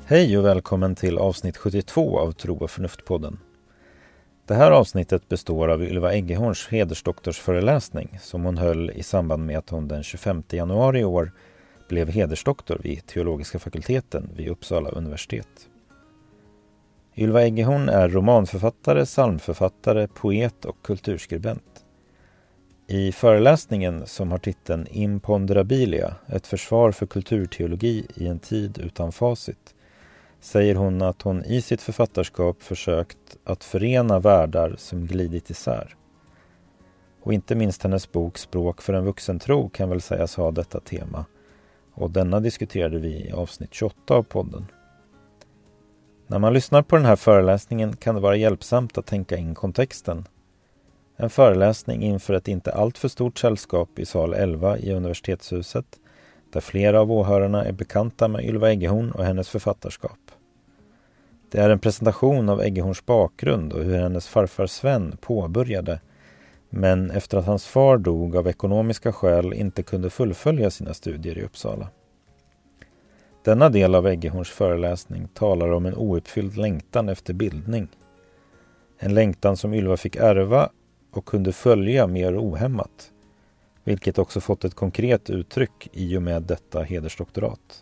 Hej och välkommen till avsnitt 72 av Tro och förnuft-podden. Det här avsnittet består av Ylva Eggehorns hedersdoktorsföreläsning som hon höll i samband med att hon den 25 januari i år blev hedersdoktor vid teologiska fakulteten vid Uppsala universitet. Ylva Eggehorn är romanförfattare, psalmförfattare, poet och kulturskribent. I föreläsningen som har titeln Imponderabilia, ett försvar för kulturteologi i en tid utan facit, säger hon att hon i sitt författarskap försökt att förena världar som glidit isär. Och inte minst hennes bok Språk för en vuxentro kan väl sägas ha detta tema. Och denna diskuterade vi i avsnitt 28 av podden. När man lyssnar på den här föreläsningen kan det vara hjälpsamt att tänka in kontexten. En föreläsning inför ett inte allt för stort sällskap i sal 11 i universitetshuset, där flera av åhörarna är bekanta med Ylva Eggehorn och hennes författarskap. Det är en presentation av Eggehorns bakgrund och hur hennes farfar Sven påbörjade, men efter att hans far dog av ekonomiska skäl inte kunde fullfölja sina studier i Uppsala. Denna del av Eggehorns föreläsning talar om en ouppfylld längtan efter bildning. En längtan som Ylva fick ärva och kunde följa mer ohämmat, vilket också fått ett konkret uttryck i och med detta hedersdoktorat.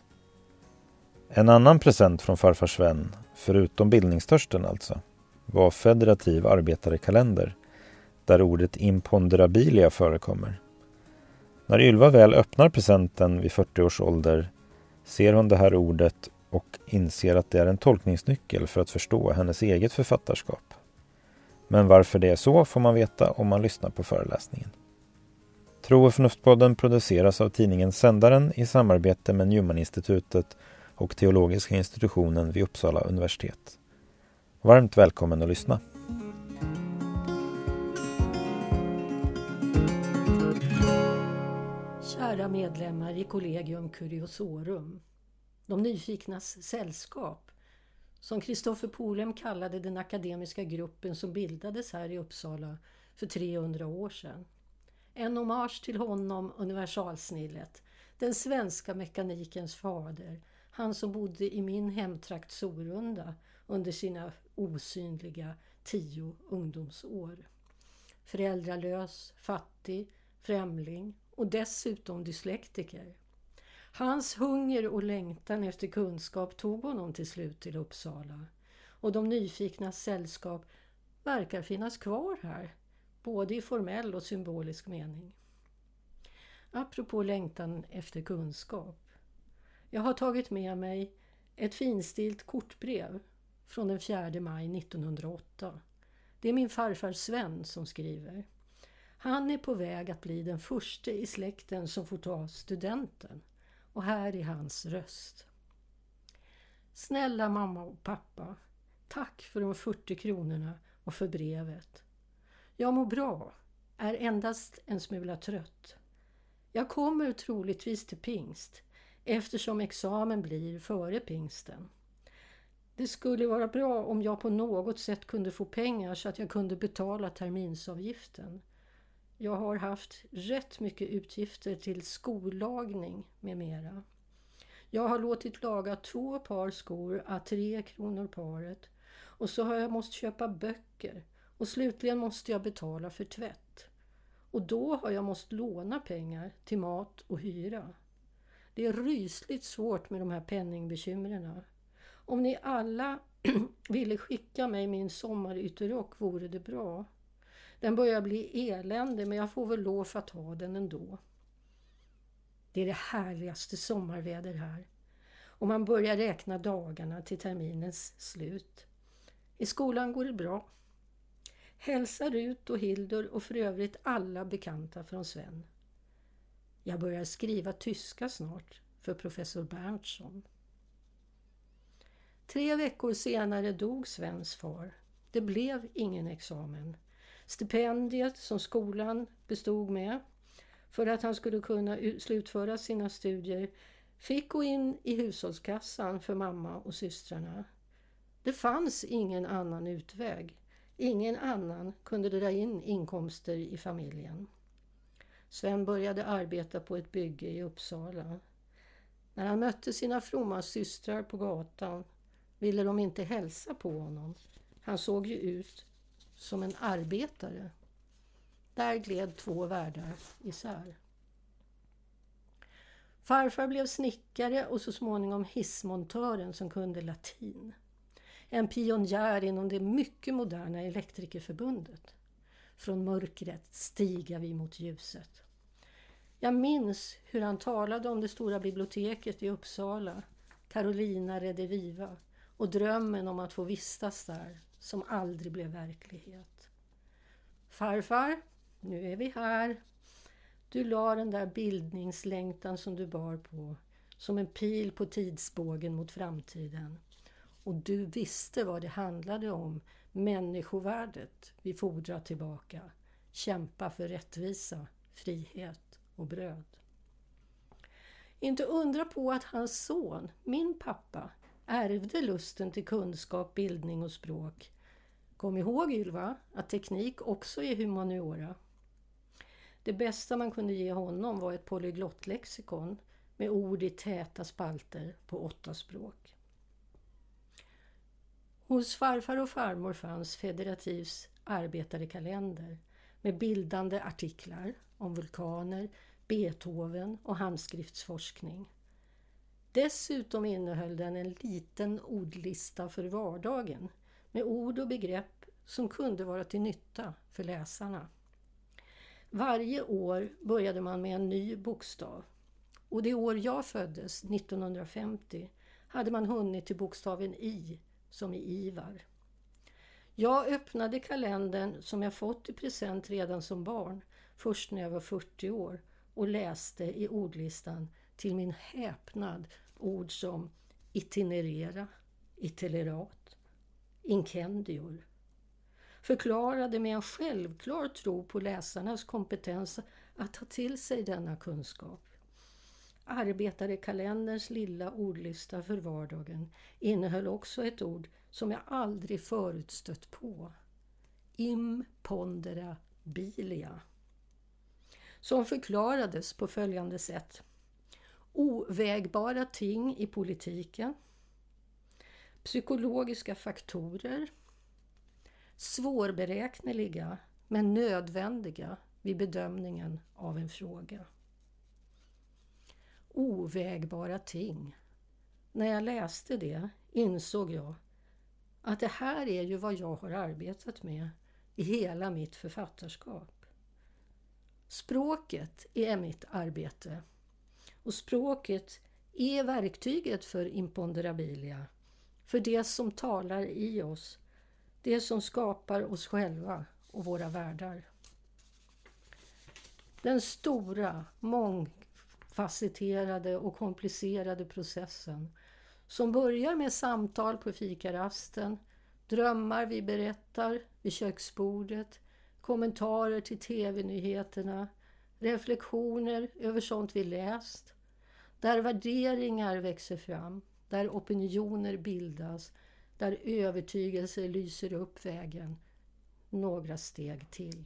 En annan present från farfar Sven, förutom bildningstörsten alltså, var federativ arbetarekalender, där ordet imponderabilia förekommer. När Ylva väl öppnar presenten vid 40 års ålder ser hon det här ordet och inser att det är en tolkningsnyckel för att förstå hennes eget författarskap. Men varför det är så får man veta om man lyssnar på föreläsningen. Tro och förnuftpodden produceras av tidningen Sändaren i samarbete med Newman-institutet och teologiska institutionen vid Uppsala universitet. Varmt välkommen att lyssna. Kära medlemmar i Collegium Curiosorum, de nyfiknas sällskap, som Christopher Polhem kallade den akademiska gruppen som bildades här i Uppsala för 300 år sedan. En hommage till honom, universalsnillet, den svenska mekanikens fader, han som bodde i min hemtrakt Sorunda under sina osynliga 10 ungdomsår. Föräldralös, fattig, främling och dessutom dyslektiker. Hans hunger och längtan efter kunskap tog honom till slut till Uppsala. Och de nyfiknas sällskap verkar finnas kvar här, både i formell och symbolisk mening. Apropå längtan efter kunskap. Jag har tagit med mig ett finstilt kortbrev från den 4 maj 1908. Det är min farfar Sven som skriver. Han är på väg att bli den första i släkten som får ta studenten. Och här är hans röst. Snälla mamma och pappa, tack för de 40 kronorna och för brevet. Jag mår bra, är endast en smula trött. Jag kommer troligtvis till pingst, eftersom examen blir före pingsten. Det skulle vara bra om jag på något sätt kunde få pengar så att jag kunde betala terminsavgiften. Jag har haft rätt mycket utgifter till skollagning med mera. Jag har låtit laga 2 par skor à 3 kronor paret och så har jag måste köpa böcker och slutligen måste jag betala för tvätt. Och då har jag måste låna pengar till mat och hyra. Det är rysligt svårt med de här penningbekymren. Om ni alla ville skicka mig min sommarytterrock vore det bra. Den börjar bli eländig men jag får väl lov att ta den ändå. Det är det härligaste sommarväder här. Och man börjar räkna dagarna till terminens slut. I skolan går det bra. Hälsar ut och Hildur och för övrigt alla bekanta från Sven. Jag börjar skriva tyska snart för professor Berntsson. 3 veckor senare dog Svens far. Det blev ingen examen. Stipendiet som skolan bestod med för att han skulle kunna slutföra sina studier fick gå in i hushållskassan för mamma och systrarna. Det fanns ingen annan utväg. Ingen annan kunde dra in inkomster i familjen. Sven började arbeta på ett bygge i Uppsala. När han mötte sina fromma systrar på gatan ville de inte hälsa på honom. Han såg ju ut som en arbetare. Där gled två världar isär. Farfar blev snickare och så småningom hissmontören som kunde latin. En pionjär inom det mycket moderna elektrikerförbundet. Från mörkret stiga vi mot ljuset. Jag minns hur han talade om det stora biblioteket i Uppsala, Carolina Rediviva, och drömmen om att få vistas där som aldrig blev verklighet. Farfar, nu är vi här. Du la den där bildningslängtan som du bar på som en pil på tidsbågen mot framtiden. Och du visste vad det handlade om, människovärdet vi fordrar tillbaka. Kämpa för rättvisa, frihet och bröd. Inte undra på att hans son, min pappa, ärvde lusten till kunskap, bildning och språk. Kom ihåg, Ylva, att teknik också är humaniora. Det bästa man kunde ge honom var ett polyglottläxikon med ord i täta spalter på 8 språk. Hos farfar och farmor fanns Federativs arbetarekalender med bildande artiklar om vulkaner, Beethoven och handskriftsforskning. Dessutom innehöll den en liten ordlista för vardagen med ord och begrepp som kunde vara till nytta för läsarna. Varje år började man med en ny bokstav. Och det år jag föddes, 1950, hade man hunnit till bokstaven I, som i Ivar. Jag öppnade kalendern som jag fått i present redan som barn, först när jag var 40 år, och läste i ordlistan till min häpnad ord som itinerera, itinerat, incendior. Förklarade med en självklar tro på läsarnas kompetens att ta till sig denna kunskap. Arbetarekalenders lilla ordlista för vardagen innehöll också ett ord som jag aldrig förut stött på. Imponderabilia. Som förklarades på följande sätt. Ovägbara ting i politiken. Psykologiska faktorer. Svårberäkneliga men nödvändiga vid bedömningen av en fråga. Ovägbara ting. När jag läste det insåg jag att det här är ju vad jag har arbetat med i hela mitt författarskap. Språket är mitt arbete och språket är verktyget för imponderabilia, för det som talar i oss, det som skapar oss själva och våra världar. Den stora, mångfacetterade och komplicerade processen som börjar med samtal på fikarasten, drömmar vi berättar vid köksbordet, kommentarer till tv-nyheterna, reflektioner över sånt vi läst, där värderingar växer fram, där opinioner bildas, där övertygelser lyser upp vägen några steg till.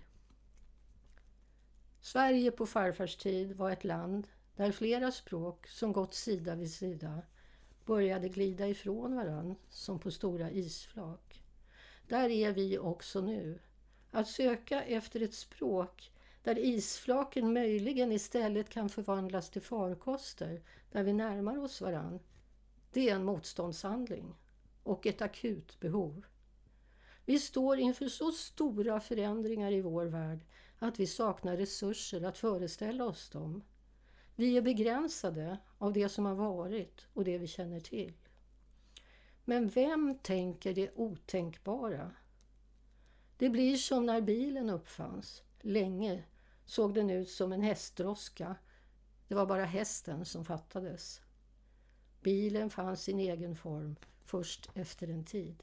Sverige på farfars tid var ett land där flera språk som gått sida vid sida började glida ifrån varann som på stora isflak. Där är vi också nu. Att söka efter ett språk där isflaken möjligen istället kan förvandlas till farkoster där vi närmar oss varann, det är en motståndshandling och ett akut behov. Vi står inför så stora förändringar i vår värld att vi saknar resurser att föreställa oss dem. Vi är begränsade av det som har varit och det vi känner till. Men vem tänker det otänkbara? Det blir som när bilen uppfanns. Länge såg den ut som en hästdroska. Det var bara hästen som fattades. Bilen fann sin egen form först efter en tid.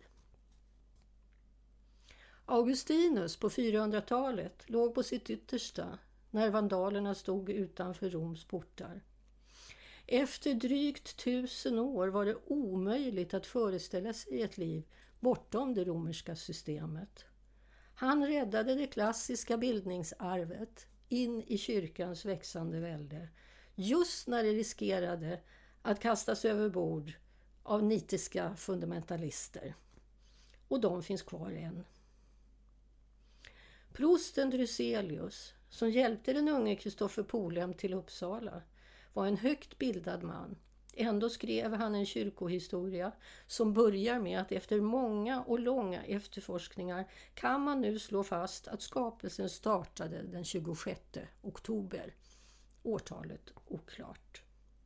Augustinus på 400-talet låg på sitt yttersta när vandalerna stod utanför Roms portar. Efter drygt 1000 år var det omöjligt att föreställa sig ett liv bortom det romerska systemet. Han räddade det klassiska bildningsarvet in i kyrkans växande välde, just när det riskerade att kastas över bord av nitiska fundamentalister. Och de finns kvar än. Prosten Dryselius, som hjälpte den unge Kristoffer Polhem till Uppsala, var en högt bildad man. Ändå skrev han en kyrkohistoria som börjar med att efter många och långa efterforskningar kan man nu slå fast att skapelsen startade den 26 oktober. Årtalet oklart.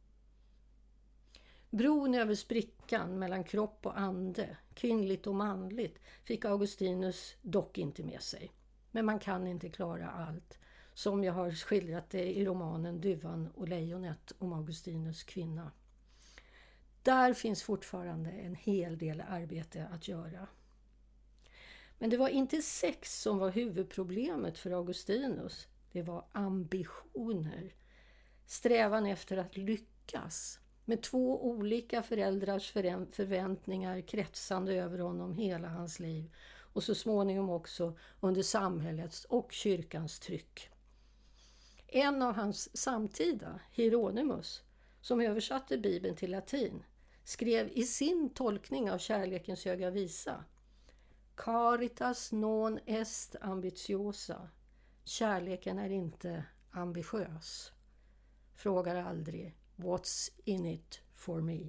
Bron över sprickan mellan kropp och ande, kvinnligt och manligt, fick Augustinus dock inte med sig. Men man kan inte klara allt, som jag har skildrat det i romanen Duvan och lejonet om Augustinus kvinna. Där finns fortfarande en hel del arbete att göra. Men det var inte sex som var huvudproblemet för Augustinus. Det var ambitioner. Strävan efter att lyckas. Med 2 olika föräldrars förväntningar kretsande över honom hela hans liv. Och så småningom också under samhällets och kyrkans tryck. En av hans samtida, Hieronymus, som översatte Bibeln till latin, skrev i sin tolkning av kärlekens höga visa: Caritas non est ambitiosa. Kärleken är inte ambitiös. Frågar aldrig what's in it for me.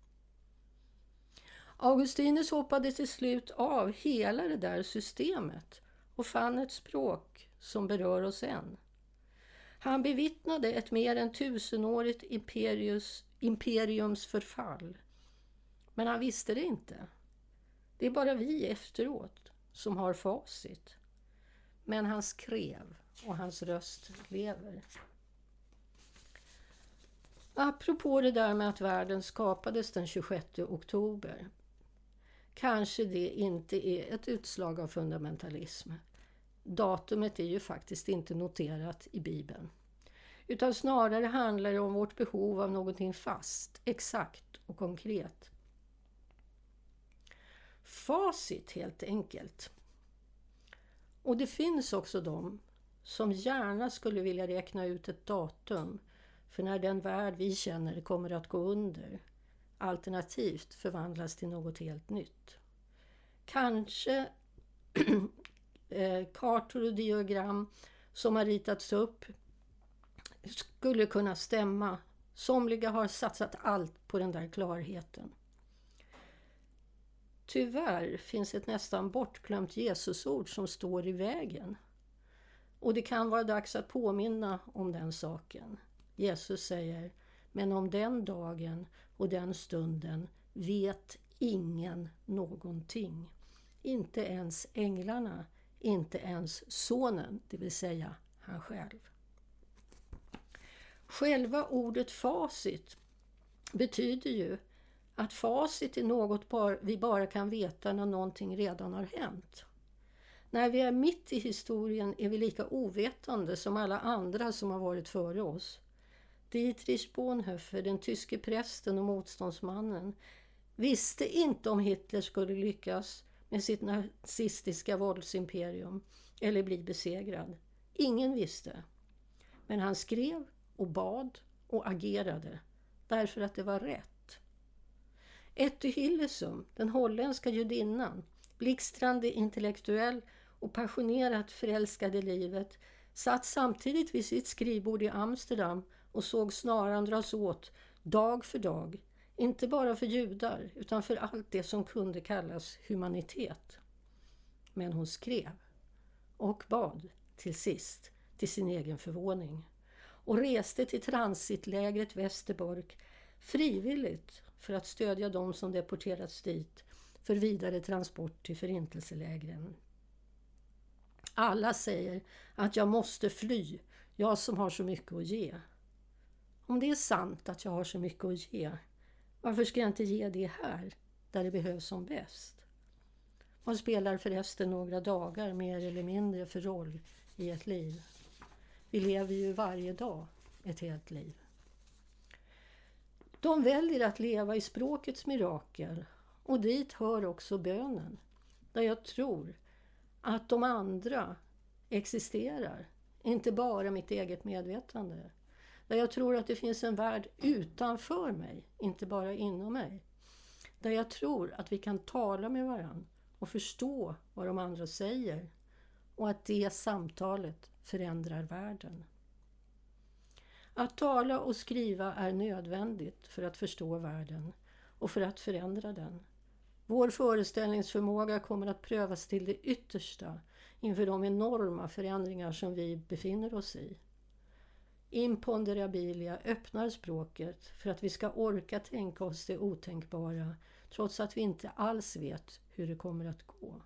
Augustinus hoppade till slut av hela det där systemet och fann ett språk som berör oss än. Han bevittnade ett mer än 1000-årigt imperiums förfall. Men han visste det inte. Det är bara vi efteråt som har facit. Men han skrev och hans röst lever. Apropå det där med att världen skapades den 26 oktober. Kanske det inte är ett utslag av fundamentalism. Datumet är ju faktiskt inte noterat i Bibeln. Utan snarare handlar det om vårt behov av någonting fast, exakt och konkret. Facit helt enkelt. Och det finns också de som gärna skulle vilja räkna ut ett datum för när den värld vi känner kommer att gå under, alternativt förvandlas till något helt nytt. Kanske kartor och diagram som har ritats upp skulle kunna stämma. Somliga har satsat allt på den där klarheten. Tyvärr finns ett nästan bortglömt Jesusord som står i vägen. Och det kan vara dags att påminna om den saken. Jesus säger: men om den dagen och den stunden vet ingen någonting. Inte ens änglarna, inte ens sonen, det vill säga han själv. Själva ordet facit betyder ju att facit är något vi bara kan veta när någonting redan har hänt. När vi är mitt i historien är vi lika ovetande som alla andra som har varit före oss. Dietrich Bonhoeffer, den tyske prästen och motståndsmannen, visste inte om Hitler skulle lyckas med sitt nazistiska våldsimperium eller bli besegrad. Ingen visste. Men han skrev och bad och agerade därför att det var rätt. Etty Hillesum, den holländska judinnan, blixtrande intellektuell och passionerat förälskad i livet, satt samtidigt vid sitt skrivbord i Amsterdam och såg snaran dras åt dag för dag, inte bara för judar utan för allt det som kunde kallas humanitet. Men hon skrev och bad till sist, till sin egen förvåning, och reste till transitlägret Västerbork frivilligt för att stödja dem som deporterats dit för vidare transport till förintelselägren. Alla säger att jag måste fly, jag som har så mycket att ge. Om det är sant att jag har så mycket att ge, varför ska jag inte ge det här, där det behövs som bäst? Vad spelar förresten några dagar mer eller mindre för roll i ett liv? Vi lever ju varje dag ett helt liv. De väljer att leva i språkets mirakel, och dit hör också bönen, där jag tror att de andra existerar, inte bara mitt eget medvetande. Där jag tror att det finns en värld utanför mig, inte bara inom mig. Där jag tror att vi kan tala med varandra och förstå vad de andra säger och att det samtalet förändrar världen. Att tala och skriva är nödvändigt för att förstå världen och för att förändra den. Vår föreställningsförmåga kommer att prövas till det yttersta inför de enorma förändringar som vi befinner oss i. Imponderabilia öppnar språket för att vi ska orka tänka oss det otänkbara trots att vi inte alls vet hur det kommer att gå.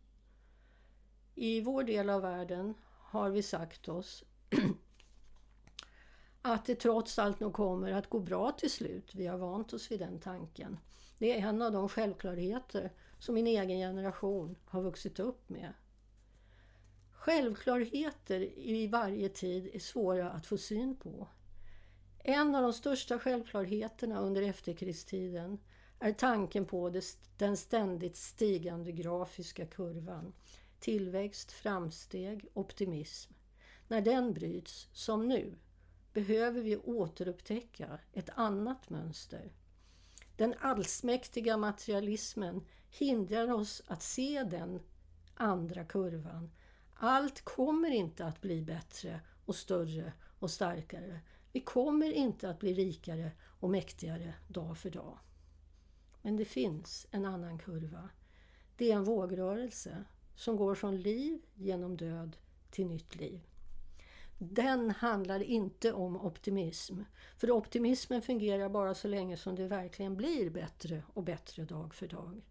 I vår del av världen har vi sagt oss att det trots allt nog kommer att gå bra till slut. Vi har vant oss vid den tanken. Det är en av de självklarheter som min egen generation har vuxit upp med. Självklarheter i varje tid är svåra att få syn på. En av de största självklarheterna under efterkrigstiden är tanken på den ständigt stigande grafiska kurvan. Tillväxt, framsteg, optimism. När den bryts, som nu, behöver vi återupptäcka ett annat mönster. Den allsmäktiga materialismen hindrar oss att se den andra kurvan. Allt kommer inte att bli bättre och större och starkare. Vi kommer inte att bli rikare och mäktigare dag för dag. Men det finns en annan kurva. Det är en vågrörelse som går från liv genom död till nytt liv. Den handlar inte om optimism. För optimismen fungerar bara så länge som det verkligen blir bättre och bättre dag för dag.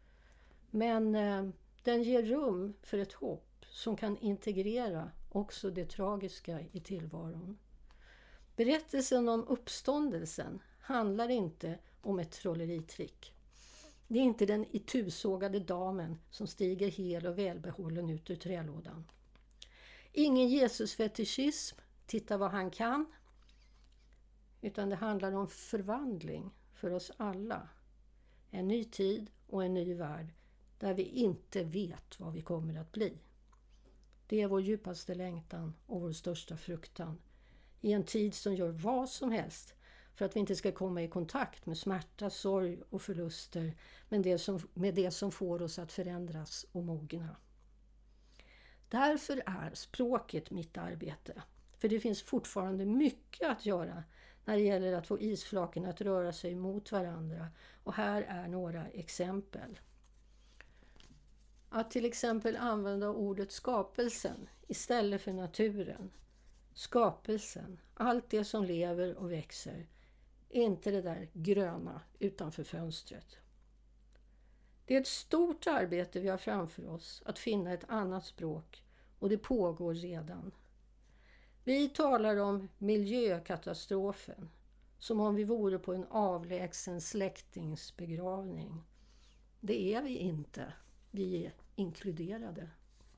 Men den ger rum för ett hopp som kan integrera också det tragiska i tillvaron. Berättelsen om uppståndelsen handlar inte om ett trolleritrick. Det är inte den itusågade damen som stiger hel och välbehållen ut ur trälådan. Ingen Jesusfetischism, titta vad han kan. Utan det handlar om förvandling för oss alla. En ny tid och en ny värld där vi inte vet vad vi kommer att bli. Det är vår djupaste längtan och vår största fruktan. I en tid som gör vad som helst för att vi inte ska komma i kontakt med smärta, sorg och förluster, med det som får oss att förändras och mogna. Därför är språket mitt arbete. För det finns fortfarande mycket att göra när det gäller att få isflaken att röra sig mot varandra. Och här är några exempel. Att till exempel använda ordet skapelsen istället för naturen. Skapelsen, allt det som lever och växer. Inte det där gröna utanför fönstret. Det är ett stort arbete vi har framför oss att finna ett annat språk och det pågår redan. Vi talar om miljökatastrofen som om vi vore på en avlägsen släktingsbegravning. Det är vi inte. Vi är inkluderade.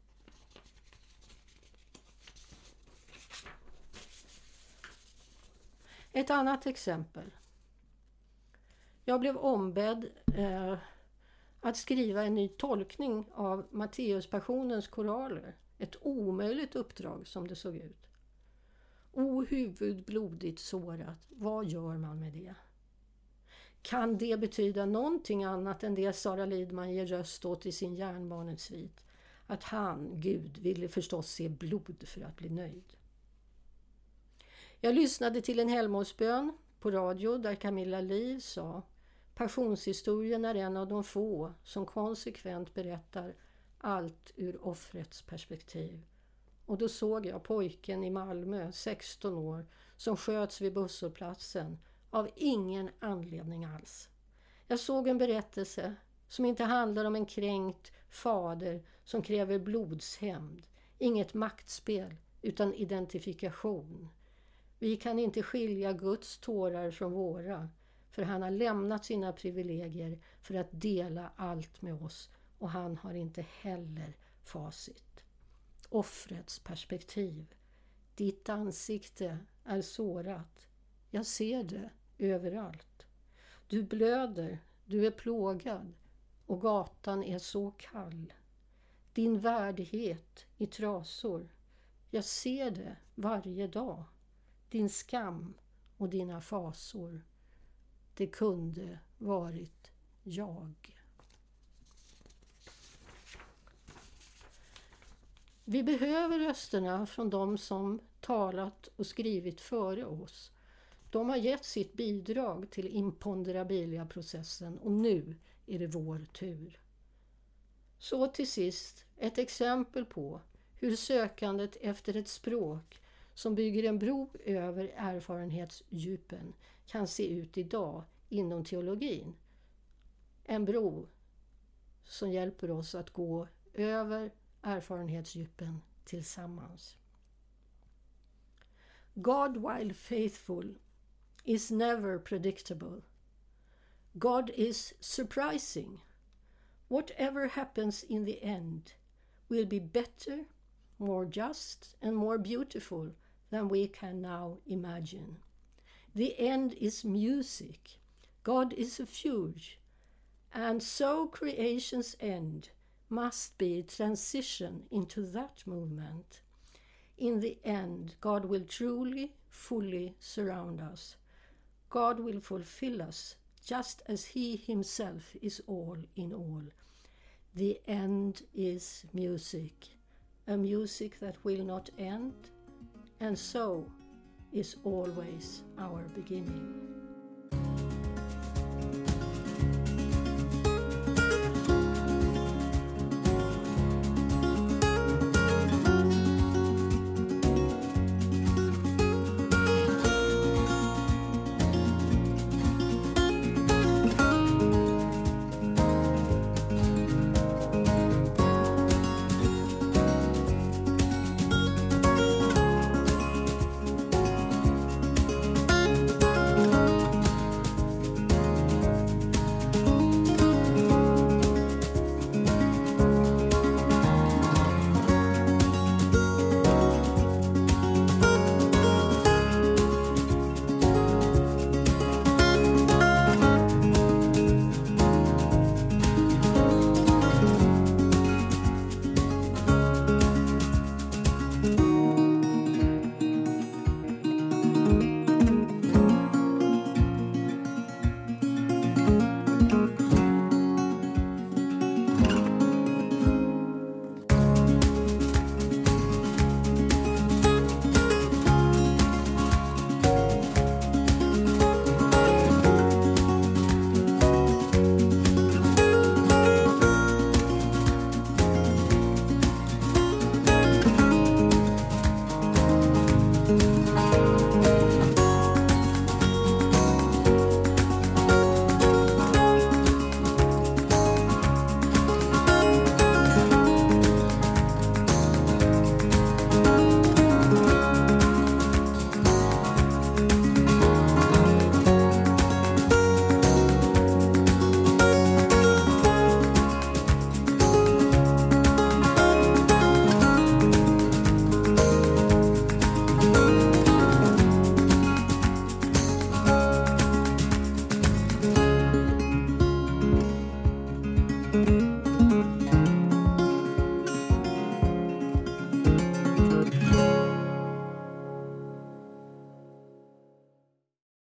Ett annat exempel. Jag blev ombedd att skriva en ny tolkning av Matteuspassionens koraler. Ett omöjligt uppdrag som det såg ut. O huvud blodigt sårat, vad gör man med det? Kan det betyda någonting annat än det Sara Lidman ger röst åt i sin Järnbarnetsvit? Att han, Gud, ville förstås se blod för att bli nöjd. Jag lyssnade till en helgmålsbön på radio där Camilla Liv sa: passionshistorien är en av de få som konsekvent berättar allt ur offrets perspektiv. Och då såg jag pojken i Malmö, 16 år, som sköts vid busshållplatsen av ingen anledning alls. Jag såg en berättelse som inte handlar om en kränkt fader som kräver blodshämnd. Inget maktspel utan identifikation. Vi kan inte skilja Guds tårar från våra, för han har lämnat sina privilegier för att dela allt med oss och han har inte heller facit. Offrets perspektiv. Ditt ansikte är sårat. Jag ser det överallt. Du blöder, du är plågad och gatan är så kall. Din värdighet i trasor. Jag ser det varje dag. Din skam och dina fasor. Det kunde varit jag. Vi behöver rösterna från de som talat och skrivit före oss. De har gett sitt bidrag till imponderabilia-processen och nu är det vår tur. Så till sist ett exempel på hur sökandet efter ett språk som bygger en bro över erfarenhetsdjupen kan se ut idag inom teologin. En bro som hjälper oss att gå över erfarenhetsdjupen tillsammans. God, while faithful, is never predictable. God is surprising. Whatever happens in the end will be better, more just and more beautiful than we can now imagine. The end is music. God is a fugue. And so creation's end must be transition into that movement. In the end, God will truly, fully surround us. God will fulfill us just as he himself is all in all. The end is music, a music that will not end, and so is always our beginning.